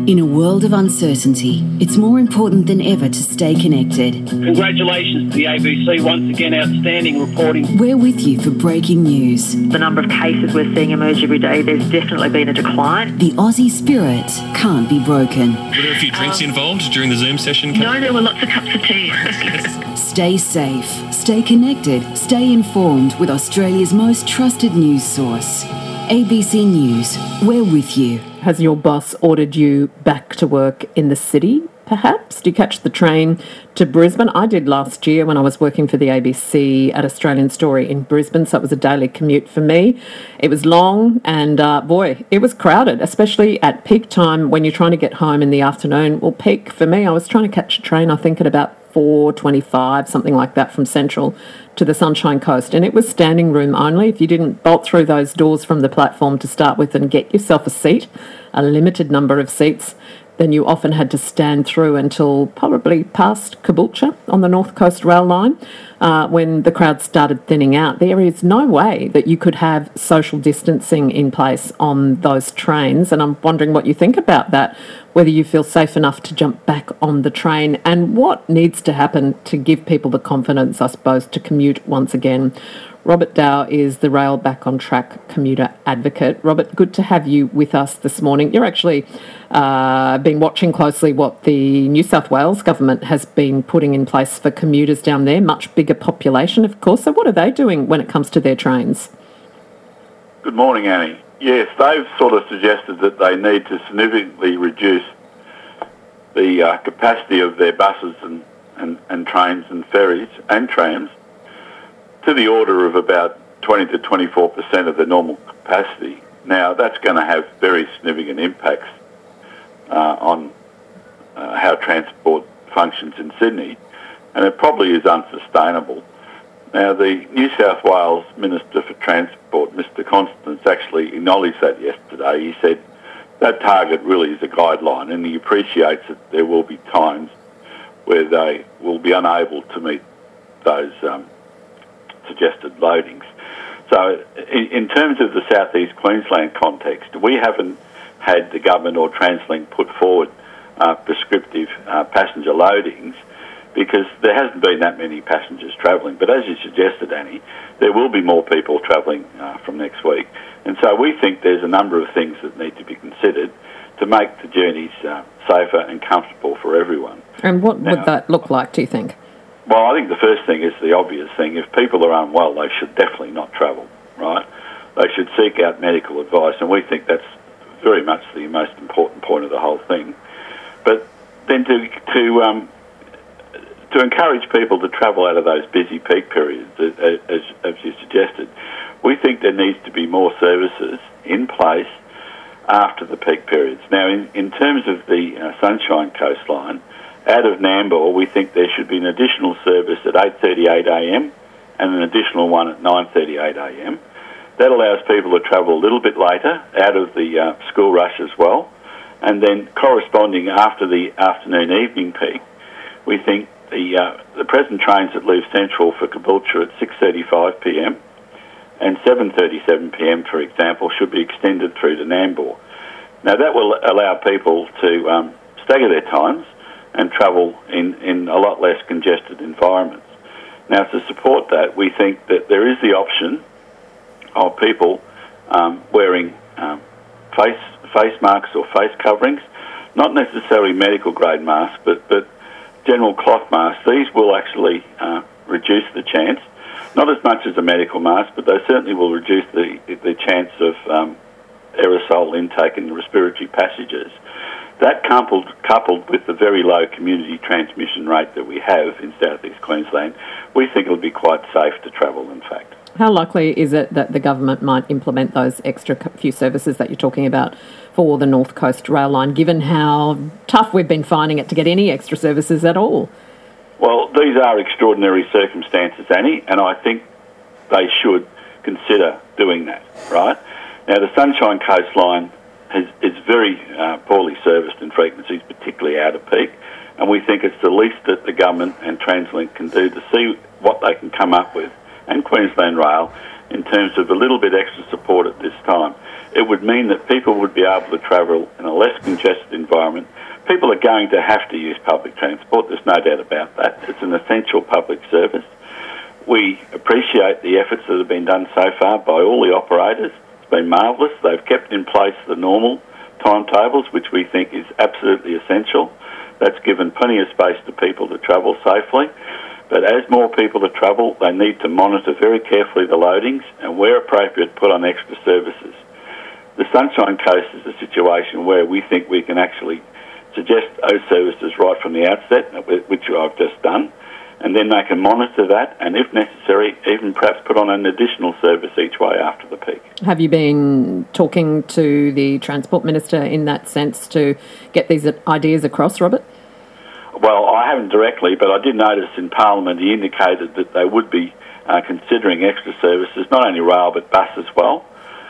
In a world of uncertainty, it's more important than ever to stay connected. Congratulations to the ABC, once again outstanding reporting. We're with you for breaking news. The number of cases we're seeing emerge every day, there's definitely been a decline. The Aussie spirit can't be broken. Were there a few drinks involved during the Zoom session? No, there were lots of cups of tea. Stay safe, stay connected, stay informed with Australia's most trusted news source. ABC News, we're with you. Has your boss ordered you back to work in the city, perhaps? Do you catch the train to Brisbane? I did last year when I was working for the ABC at Australian Story in Brisbane, so it was a daily commute for me. It was long and, boy, it was crowded, especially at peak time when you're trying to get home in the afternoon. Well, peak for me, I was trying to catch a train, I think, at about 4:25, something like that, from Central to the Sunshine Coast. And it was standing room only. If you didn't bolt through those doors from the platform to start with and get yourself a seat, a limited number of seats, then you often had to stand through until probably past Caboolture on the North Coast Rail line when the crowd started thinning out. There is no way that you could have social distancing in place on those trains, and I'm wondering what you think about that, whether you feel safe enough to jump back on the train and what needs to happen to give people the confidence, I suppose, to commute once again. Robert Dow is the Rail Back on Track commuter advocate. Robert, good to have you with us this morning. You're actually been watching closely what the New South Wales government has been putting in place for commuters down there, much bigger population, of course. So what are they doing when it comes to their trains? Good morning, Annie. Yes, they've sort of suggested that they need to significantly reduce the capacity of their buses and trains and ferries and trams to the order of about 20 to 24% of the normal capacity. Now, that's going to have very significant impacts on how transport functions in Sydney, and it probably is unsustainable. Now, the New South Wales Minister for Transport, Mr Constance, actually acknowledged that yesterday. He said that target really is a guideline, and he appreciates that there will be times where they will be unable to meet those suggested loadings. So in terms of the South East Queensland context, we haven't had the government or TransLink put forward prescriptive passenger loadings because there hasn't been that many passengers travelling. But as you suggested, Annie, there will be more people travelling from next week. And so we think there's a number of things that need to be considered to make the journeys safer and comfortable for everyone. And what would that look like, do you think? Well, I think the first thing is the obvious thing. If people are unwell, they should definitely not travel, right? They should seek out medical advice, and we think that's very much the most important point of the whole thing. But then to encourage people to travel out of those busy peak periods, as you suggested, we think there needs to be more services in place after the peak periods. Now, in terms of the Sunshine Coastline, out of Nambour, we think there should be an additional service at 8:38am and an additional one at 9:38am. That allows people to travel a little bit later, out of the school rush as well. And then corresponding after the afternoon evening peak, we think the present trains that leave Central for Caboolture at 6:35pm and 7:37pm, for example, should be extended through to Nambour. Now, that will allow people to stagger their times and travel in a lot less congested environments. Now, to support that, we think that there is the option of people wearing face masks or face coverings, not necessarily medical grade masks, but general cloth masks. These will actually reduce the chance, not as much as a medical mask, but they certainly will reduce the chance of aerosol intake in the respiratory passages. That coupled with the very low community transmission rate that we have in South East Queensland, we think it'll be quite safe to travel, in fact. How likely is it that the government might implement those extra few services that you're talking about for the North Coast Rail Line, given how tough we've been finding it to get any extra services at all? Well, these are extraordinary circumstances, Annie, and I think they should consider doing that, right? Now, the Sunshine Coastline is very poorly serviced in frequencies, particularly out of peak, and we think it's the least that the government and TransLink can do to see what they can come up with, and Queensland Rail, in terms of a little bit extra support at this time. It would mean that people would be able to travel in a less congested environment. People are going to have to use public transport, there's no doubt about that. It's an essential public service. We appreciate the efforts that have been done so far by all the operators. It's been marvellous. They've kept in place the normal timetables, which we think is absolutely essential. That's given plenty of space to people to travel safely. But as more people to travel, they need to monitor very carefully the loadings and, where appropriate, put on extra services. The Sunshine Coast is a situation where we think we can actually suggest those services right from the outset, which I've just done, and then they can monitor that and, if necessary, even perhaps put on an additional service each way after the peak. Have you been talking to the Transport Minister in that sense to get these ideas across, Robert? Well, I haven't directly, but I did notice in Parliament he indicated that they would be considering extra services, not only rail but bus as well,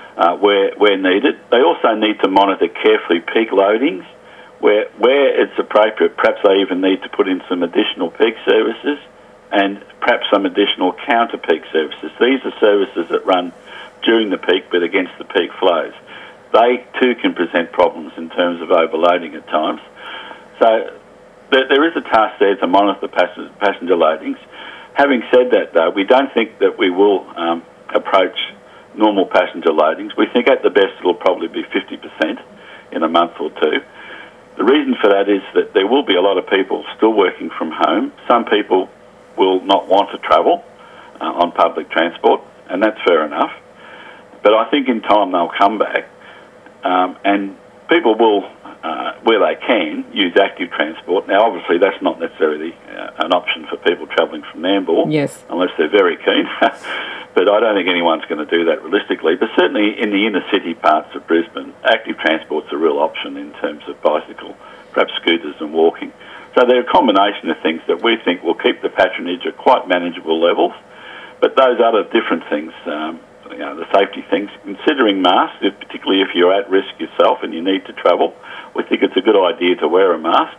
where needed. They also need to monitor carefully peak loadings. Where it's appropriate, perhaps they even need to put in some additional peak services and perhaps some additional counter-peak services. These are services that run during the peak but against the peak flows. They too can present problems in terms of overloading at times. So there is a task there to monitor passenger loadings. Having said that, though, we don't think that we will approach normal passenger loadings. We think at the best it'll probably be 50% in a month or two. The reason for that is that there will be a lot of people still working from home. Some people will not want to travel on public transport, and that's fair enough. But I think in time they'll come back, and people will, where they can, use active transport. Now, obviously, that's not necessarily an option for people travelling from Nambour, yes, unless they're very keen. But I don't think anyone's going to do that realistically. But certainly in the inner city parts of Brisbane, active transport's a real option in terms of bicycle, perhaps scooters and walking. So they're a combination of things that we think will keep the patronage at quite manageable levels. But those other different things, the safety things, considering masks, particularly if you're at risk yourself and you need to travel, we think it's a good idea to wear a mask.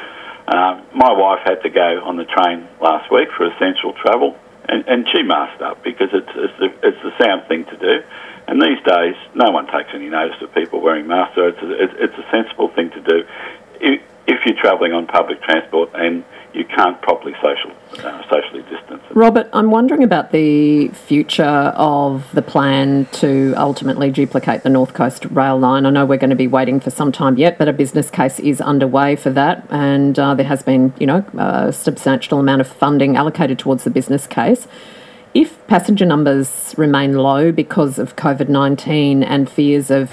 My wife had to go on the train last week for essential travel, and she masked up because it's the sound thing to do. And these days, no one takes any notice of people wearing masks, so it's a sensible thing to do if you're travelling on public transport and you can't properly socially distance. Robert, I'm wondering about the future of the plan to ultimately duplicate the North Coast rail line. I know we're going to be waiting for some time yet, but a business case is underway for that, and there has been, a substantial amount of funding allocated towards the business case. If passenger numbers remain low because of COVID-19 and fears of,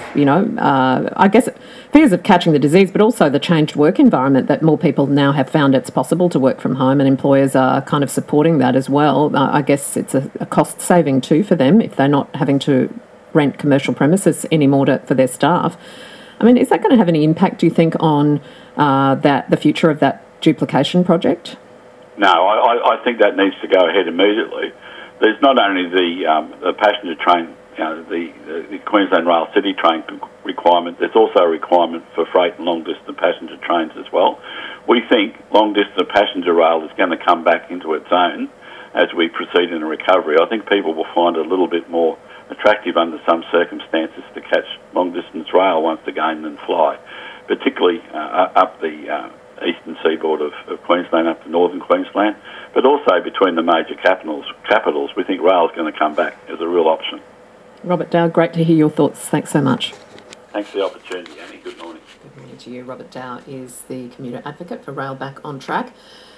fears of catching the disease, but also the changed work environment that more people now have found it's possible to work from home, and employers are kind of supporting that as well. I guess it's a cost saving too for them if they're not having to rent commercial premises anymore for their staff. I mean, is that going to have any impact, do you think, on the future of that duplication project? No, I think that needs to go ahead immediately. There's not only the passenger train, the Queensland Rail City train requirement, there's also a requirement for freight and long-distance passenger trains as well. We think long-distance passenger rail is going to come back into its own as we proceed in a recovery. I think people will find it a little bit more attractive under some circumstances to catch long-distance rail once again than fly, particularly up the eastern seaboard of Queensland up to northern Queensland, but also between the major capitals. We think rail is going to come back as a real option. Robert Dow, great to hear your thoughts. Thanks so much. Thanks for the opportunity, Annie. Good morning. Good morning to you. Robert Dow is the commuter advocate for Rail Back on Track.